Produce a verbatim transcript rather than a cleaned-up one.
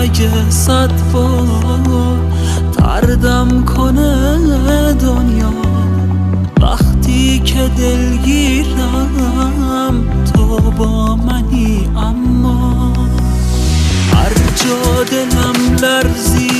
اگه صد بار تردم کنه دنیا، وقتی که دلگیرم تو با منی، اما هر جا دلم لرزی